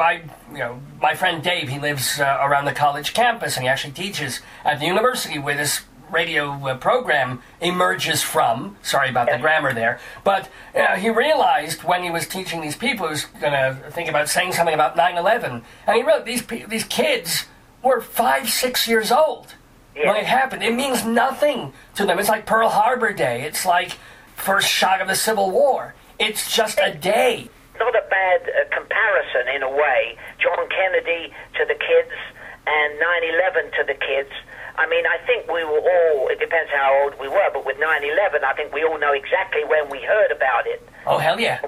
And my friend Dave, he lives around the college campus, and he actually teaches at the university where this radio program emerges from. Sorry about the grammar there. But he realized when he was teaching these people, he was going to think about saying something about 9/11. And he wrote, these kids were 5, 6 years old when it happened. It means nothing to them. It's like Pearl Harbor Day. It's like first shot of the Civil War. It's just a day. Not a bad comparison in a way. John Kennedy to the kids and 9/11 to the kids. I mean, I think we were all, it depends how old we were, but with 9/11, I think we all know exactly when we heard about it. Oh, hell yeah.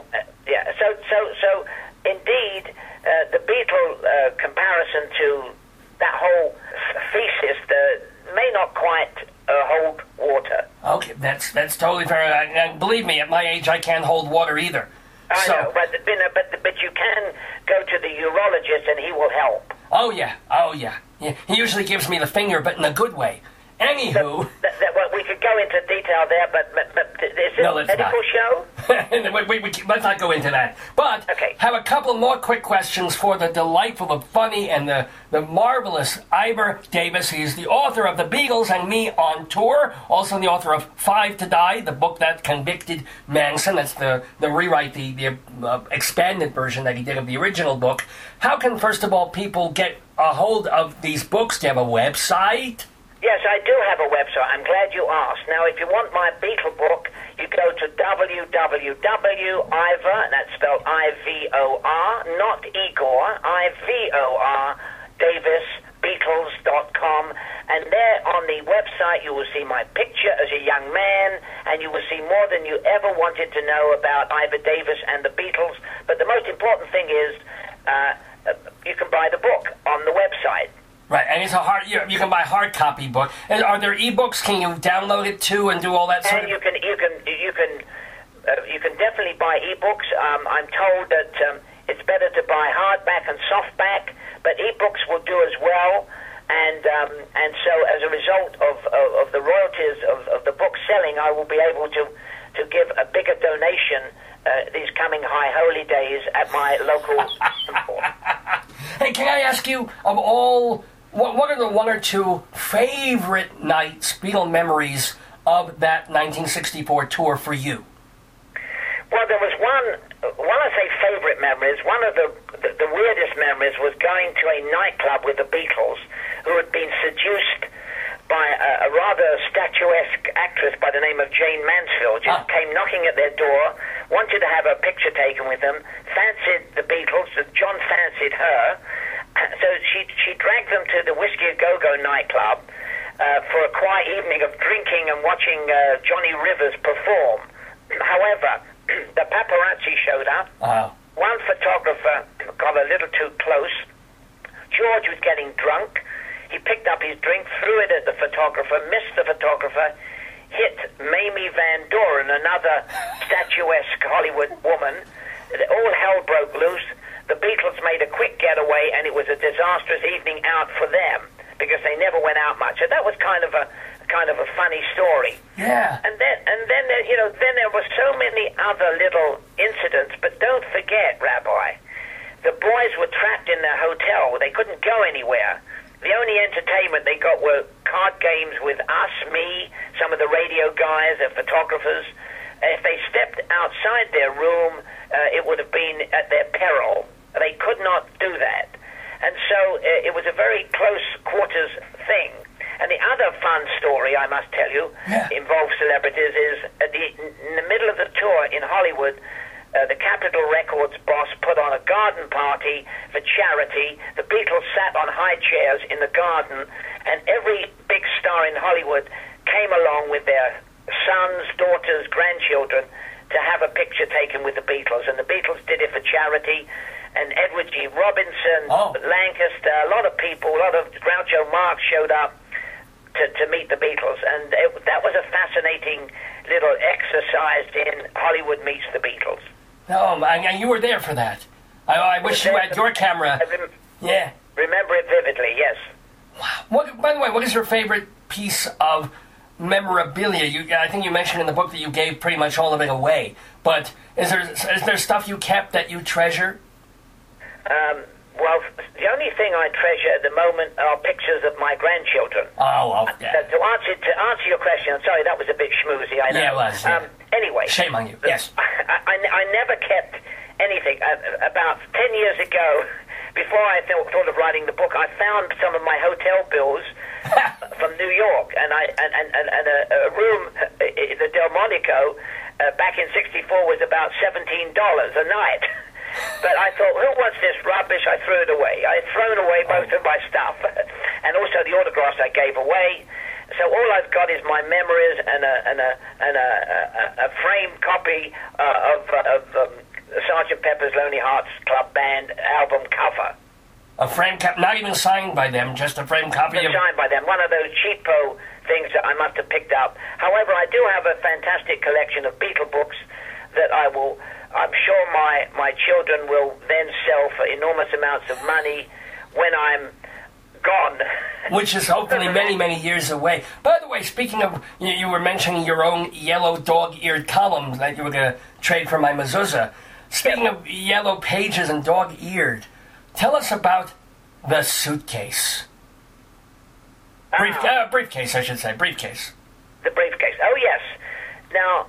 So indeed, the Beatle comparison to that whole thesis may not quite hold water. Okay, that's totally fair. And believe me, at my age, I can't hold water either. I know, but you can go to the urologist and he will help. Oh yeah. He usually gives me the finger, but in a good way. Anywho, well, we could go into detail there, but is this a medical show? Let's not go into that. But have a couple more quick questions for the delightful, the funny, and the marvelous Ivor Davis. He's the author of The Beatles and Me on Tour, also the author of Five to Die, the book that convicted Manson. That's the rewrite, the expanded version that he did of the original book. How can, first of all, people get a hold of these books? Do you have a website? Yes, I do have a website. I'm glad you asked. Now, if you want my Beatle book, you go to www.ivor, and that's spelled I-V-O-R, not Igor, I-V-O-R, DavisBeatles.com. And there on the website, you will see my picture as a young man, and you will see more than you ever wanted to know about Ivor Davis and the Beatles. But the most important thing is you can buy the book on the website. Right, and it's a you can buy a hard copy book. And are there ebooks? Can you download it too and do all that sort of? And you can definitely buy ebooks. I'm told that it's better to buy hardback and softback, but ebooks will do as well. And so as a result of the royalties of the book selling, I will be able to give a bigger donation these coming high holy days at my local temple. Hey, can I ask you, of all, what are the one or two favorite nights, Beatle memories of that 1964 tour for you? Well, there was one I say favorite memories. One of the weirdest memories was going to a nightclub with the Beatles, who had been seduced by a rather statuesque actress by the name of Jane Mansfield. Just came knocking at their door, wanted to have a picture taken with them, fancied the Beatles, John fancied her, so she dragged them to the Whiskey A Go-Go nightclub for a quiet evening of drinking and watching Johnny Rivers perform. However, the paparazzi showed up. One photographer got a little too close. George was getting drunk. He picked up his drink, threw it at the photographer, missed the photographer, hit Mamie Van Doren, another statuesque Hollywood woman. All hell broke loose. The Beatles made a quick getaway, and it was a disastrous evening out for them because they never went out much. And that was kind of a funny story. Yeah. And then then there were so many other little incidents. But don't forget, Rabbi, the boys were trapped in their hotel. They couldn't go anywhere. The only entertainment they got were card games with us, me, some of the radio guys, the photographers. If they stepped outside their room, it would have been at their peril. They could not do that. And so it was a very close quarters thing. And the other fun story, I must tell you, involves celebrities, is in the middle of the tour in Hollywood, the Capitol Records boss put on a garden party for charity. The Beatles sat on high chairs in the garden, and every big star in Hollywood came along with their sons, daughters, grandchildren to have a picture taken with the Beatles. And the Beatles did it for charity. And Edward G. Robinson, Lancaster, a lot of people, a lot of Groucho Marx showed up to meet the Beatles. And that was a fascinating little exercise in Hollywood Meets the Beatles. Oh, and you were there for that. I wish you had your camera. Yeah. Remember it vividly, yes. Wow. By the way, what is your favorite piece of memorabilia? I think you mentioned in the book that you gave pretty much all of it away. But is there stuff you kept that you treasure? Well, the only thing I treasure at the moment are pictures of my grandchildren. Oh, yeah. To answer your question, I'm sorry, that was a bit schmoozy, I know. Yeah, it was. Yeah. Anyway. Shame on you, yes. I never kept anything. About 10 years ago, before I thought of writing the book, I found some of my hotel bills from New York, and a room, the Delmonico, back in '64 was about $17 a night. But I thought, who wants this rubbish? I threw it away. I had thrown away most of my stuff, and also the autographs I gave away. So all I've got is my memories and a framed copy of Sgt. Pepper's Lonely Hearts Club Band album cover. A framed copy, not even signed by them, just a framed copy. Not signed by them. One of those cheapo things that I must have picked up. However, I do have a fantastic collection of Beatle books that I'm sure my children will then sell for enormous amounts of money when I'm gone. Which is hopefully many, many years away. By the way, speaking of, you were mentioning your own yellow dog-eared columns that you were going to trade for my mezuzah. Speaking of yellow pages and dog-eared, tell us about the suitcase. Briefcase, I should say. Briefcase. The briefcase. Oh, yes. Now,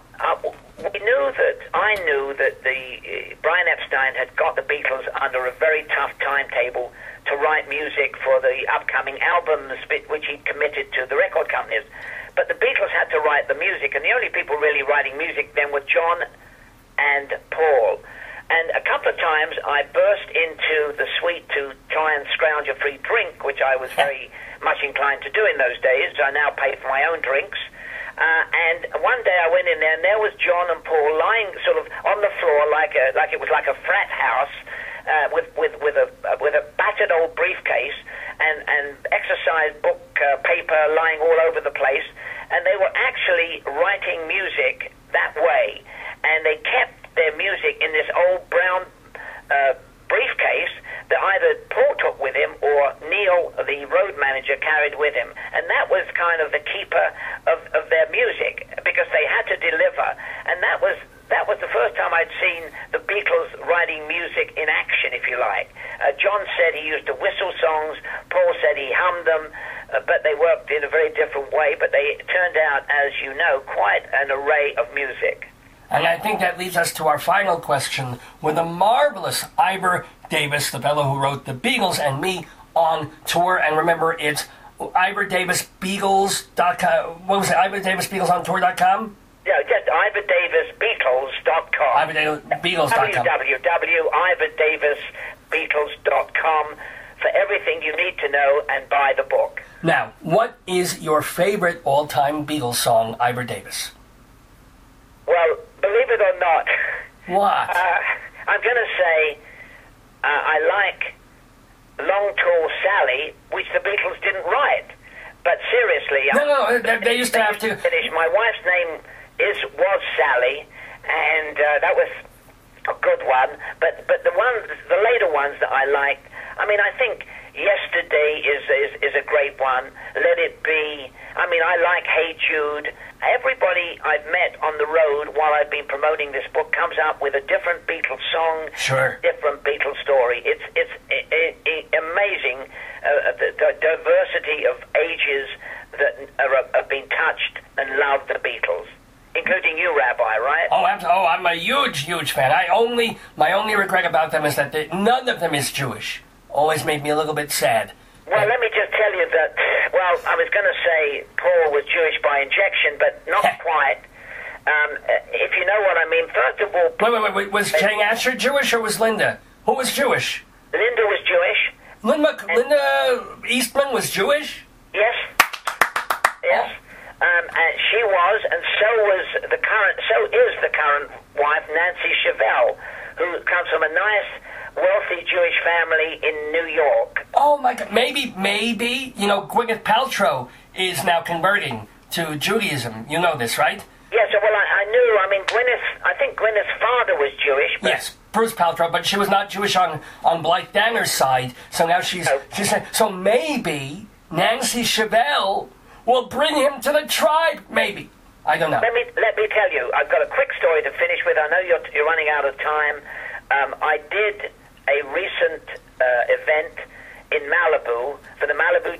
I knew that Brian Epstein had got the Beatles under a very tough timetable to write music for the upcoming albums, which he'd committed to the record companies. But the Beatles had to write the music, and the only people really writing music then were John and Paul. And a couple of times I burst into the suite to try and scrounge a free drink, which I was very much inclined to do in those days. I now pay for my own drinks. And one day I went in there, and there was John and Paul lying sort of on the floor like it was like a frat house, with a battered old briefcase and exercise book paper lying all over the place. And they were actually writing music that way, and they kept their music in this old brown briefcase that either Paul took with him or Neil, the road manager, carried with him. And that was kind of the keeper of their music, because they had to deliver. And that was the first time I'd seen the Beatles writing music in action, if you like. John said he used to whistle songs, Paul said he hummed them, but they worked in a very different way. But they turned out, as you know, quite an array of music. And I think that leads us to our final question with the marvelous Ivor Davis, the fellow who wrote The Beagles and Me, on tour. And remember, it's IvorDavisBeagles.com. What was it? IvorDavisBeaglesOnTour.com? Yeah, just IvorDavisBeatles.com. IvorDavisBeatles.com. www.IvorDavisBeatles.com for everything you need to know and buy the book. Now, what is your favorite all-time Beatles song, Ivor Davis? Well, believe it or not, what? I'm going to say I like Long Tall Sally, which the Beatles didn't write. But seriously, no, they used to have to finish. My wife's name was Sally, and that was a good one. But the later ones that I liked, I mean, I think Yesterday is a great one. Let It Be. I mean, I like Hey Jude. Everybody I've met on the road while I've been promoting this book comes up with a different Beatles song, sure, different Beatles story. It's amazing the diversity of ages that have been touched and loved the Beatles, including you, Rabbi, right? Oh, I'm a huge fan. My only regret about them is that none of them is Jewish. Always made me a little bit sad. Well, let me just tell you that, well, I was going to say Paul was Jewish by injection, but not quite. If you know what I mean, first of all... Wait. Was Jane Asher Jewish or was Linda? Who was Jewish? Linda was Jewish. Linda Eastman was Jewish? Yes. Yes. And she was, and so is the current wife, Nancy Chevelle, who comes from a nice, wealthy Jewish family in New York. Oh my God! Maybe, Gwyneth Paltrow is now converting to Judaism. You know this, right? Yes. Well, I knew. I mean, I think Gwyneth's father was Jewish. But yes, Bruce Paltrow, but she was not Jewish on Blythe Danner's side. So now she's so maybe Nancy Chevelle will bring him to the tribe. Maybe. I don't know. Let me tell you. I've got a quick story to finish with. I know you're running out of time. I did a recent event in Malibu for the Malibu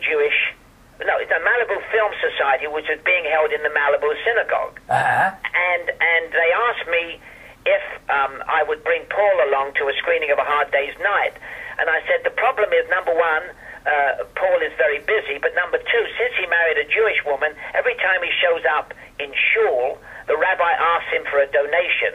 Film Society, which was being held in the Malibu Synagogue. Uh-huh. And they asked me if I would bring Paul along to a screening of A Hard Day's Night. And I said, the problem is, number one, Paul is very busy, but number two, since he married a Jewish woman, every time he shows up in shul, the rabbi asks him for a donation.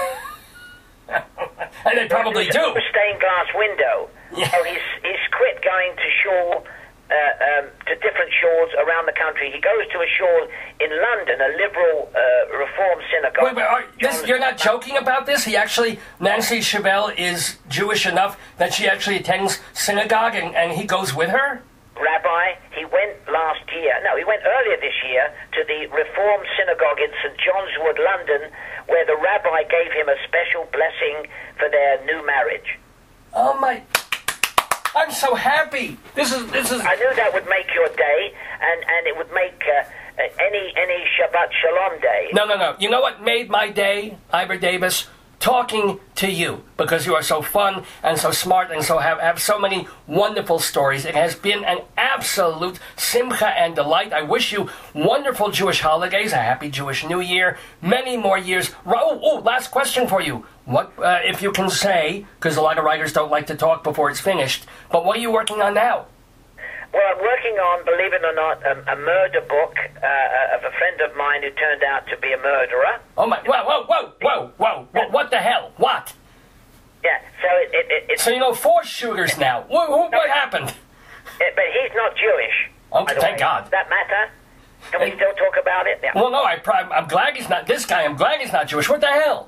And they probably do. A stained glass window. Yeah. So he's quit going to shul, to different shuls around the country. He goes to a shul in London, a liberal Reform synagogue. Wait, you're not joking about this? Nancy Chevelle is Jewish enough that she actually attends synagogue and he goes with her? Rabbi, he went earlier this year to the Reform synagogue in St. John's Wood, London, where the rabbi gave him a special blessing for their new marriage. Oh my... I'm so happy. This is. I knew that would make your day, and it would make any Shabbat Shalom day. No. You know what made my day, Ivor Davis? Talking to you, because you are so fun and so smart and so have so many wonderful stories. It has been an absolute simcha and delight. I wish you wonderful Jewish holidays, a happy Jewish New Year, many more years. Last question for you. What, if you can say, because a lot of writers don't like to talk before it's finished, but what are you working on now? Well, I'm working on, believe it or not, a murder book of a friend of mine who turned out to be a murderer. Oh my! Whoa! What the hell? What? Yeah. So it's. So you know 4 shooters now. What happened? But he's not Jewish. Oh, thank God. Does that matter? Can we still talk about it? Yeah. Well, no. I'm glad he's not this guy. I'm glad he's not Jewish. What the hell?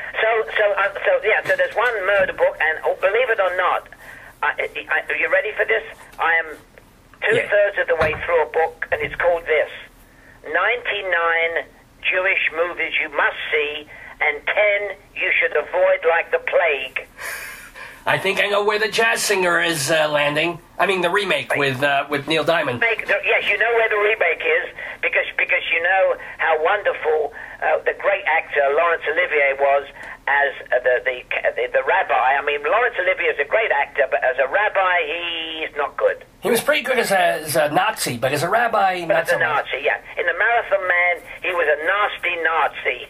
So there's one murder book, and believe it or not, are you ready for this? I am 2/3 of the way through a book, and it's called this: 99 Jewish movies you must see, and 10 you should avoid like the plague. I think I know where the jazz singer is landing. I mean, the remake with Neil Diamond. Yes, you know where the remake is, because you know how wonderful the great actor Laurence Olivier was as the rabbi. I mean, Laurence Olivier is a great actor, but as a rabbi, he's not good. He was pretty good as a Nazi, but as a rabbi, not as a Nazi, yeah. In The Marathon Man, he was a nasty Nazi.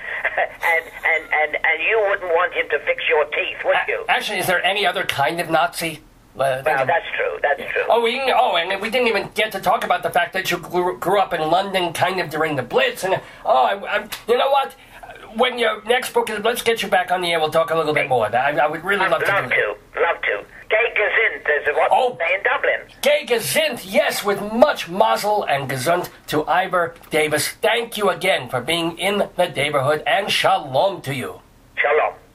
and you wouldn't want him to fix your teeth, would you? Actually, is there any other kind of Nazi? Well, that's true. And we didn't even get to talk about the fact that you grew up in London kind of during the Blitz. And you know what? When your next book is, let's get you back on the air. We'll talk a little bit more. I would really love to do that. Love to. Gay Gesint is what they say in Dublin. Gay Gesint, yes, with much mazel and gesund to Ivor Davis. Thank you again for being in the neighborhood, and shalom to you. Shalom.